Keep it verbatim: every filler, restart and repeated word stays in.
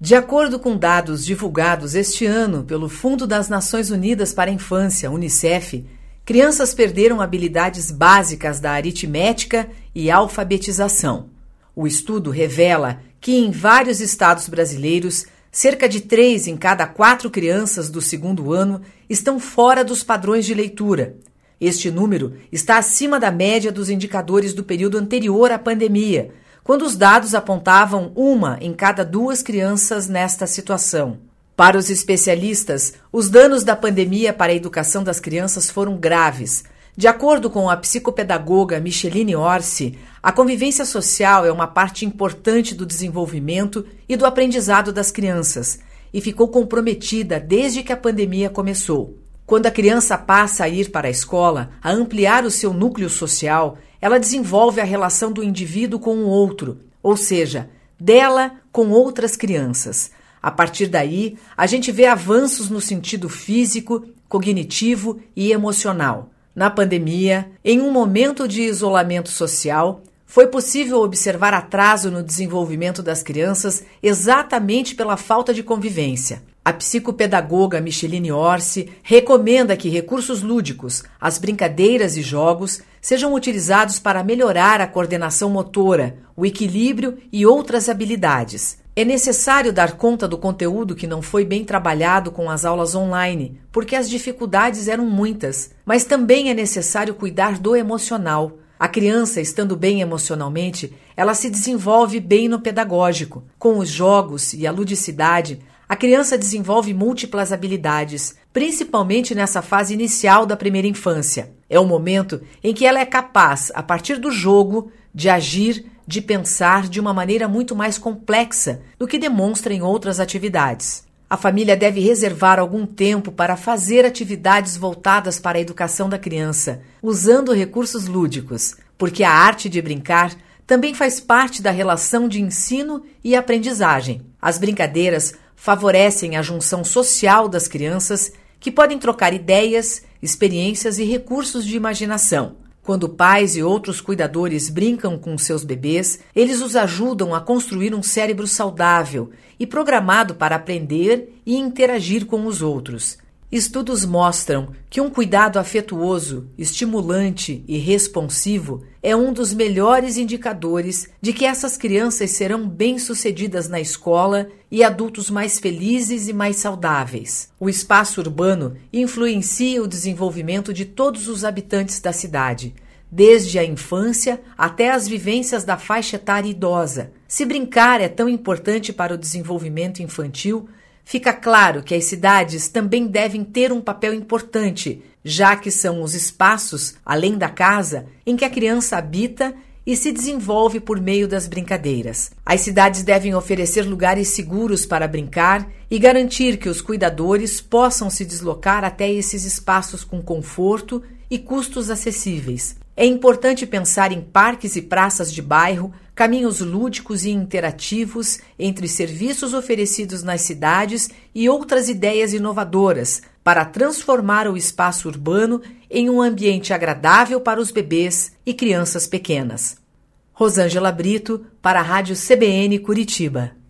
De acordo com dados divulgados este ano pelo Fundo das Nações Unidas para a Infância, Unicef, crianças perderam habilidades básicas da aritmética e alfabetização. O estudo revela que em vários estados brasileiros, cerca de três em cada quatro crianças do segundo ano estão fora dos padrões de leitura. Este número está acima da média dos indicadores do período anterior à pandemia, quando os dados apontavam uma em cada duas crianças nesta situação. Para os especialistas, os danos da pandemia para a educação das crianças foram graves. De acordo com a psicopedagoga Micheline Orsi, a convivência social é uma parte importante do desenvolvimento e do aprendizado das crianças e ficou comprometida desde que a pandemia começou. Quando a criança passa a ir para a escola, a ampliar o seu núcleo social, ela desenvolve a relação do indivíduo com o outro, ou seja, dela com outras crianças. A partir daí, a gente vê avanços no sentido físico, cognitivo e emocional. Na pandemia, em um momento de isolamento social, foi possível observar atraso no desenvolvimento das crianças exatamente pela falta de convivência. A psicopedagoga Micheline Orsi recomenda que recursos lúdicos, as brincadeiras e jogos, sejam utilizados para melhorar a coordenação motora, o equilíbrio e outras habilidades. É necessário dar conta do conteúdo que não foi bem trabalhado com as aulas online, porque as dificuldades eram muitas, mas também é necessário cuidar do emocional. A criança, estando bem emocionalmente, ela se desenvolve bem no pedagógico. Com os jogos e a ludicidade, a criança desenvolve múltiplas habilidades, principalmente nessa fase inicial da primeira infância. É o momento em que ela é capaz, a partir do jogo, de agir, de pensar de uma maneira muito mais complexa do que demonstra em outras atividades. A família deve reservar algum tempo para fazer atividades voltadas para a educação da criança, usando recursos lúdicos, porque a arte de brincar também faz parte da relação de ensino e aprendizagem. As brincadeiras favorecem a junção social das crianças, que podem trocar ideias, experiências e recursos de imaginação. Quando pais e outros cuidadores brincam com seus bebês, eles os ajudam a construir um cérebro saudável e programado para aprender e interagir com os outros. Estudos mostram que um cuidado afetuoso, estimulante e responsivo é um dos melhores indicadores de que essas crianças serão bem-sucedidas na escola e adultos mais felizes e mais saudáveis. O espaço urbano influencia o desenvolvimento de todos os habitantes da cidade, desde a infância até as vivências da faixa etária idosa. Se brincar é tão importante para o desenvolvimento infantil, fica claro que as cidades também devem ter um papel importante, já que são os espaços, além da casa, em que a criança habita e se desenvolve por meio das brincadeiras. As cidades devem oferecer lugares seguros para brincar e garantir que os cuidadores possam se deslocar até esses espaços com conforto e custos acessíveis. É importante pensar em parques e praças de bairro, caminhos lúdicos e interativos entre serviços oferecidos nas cidades e outras ideias inovadoras para transformar o espaço urbano em um ambiente agradável para os bebês e crianças pequenas. Rosângela Brito, para a Rádio C B N Curitiba.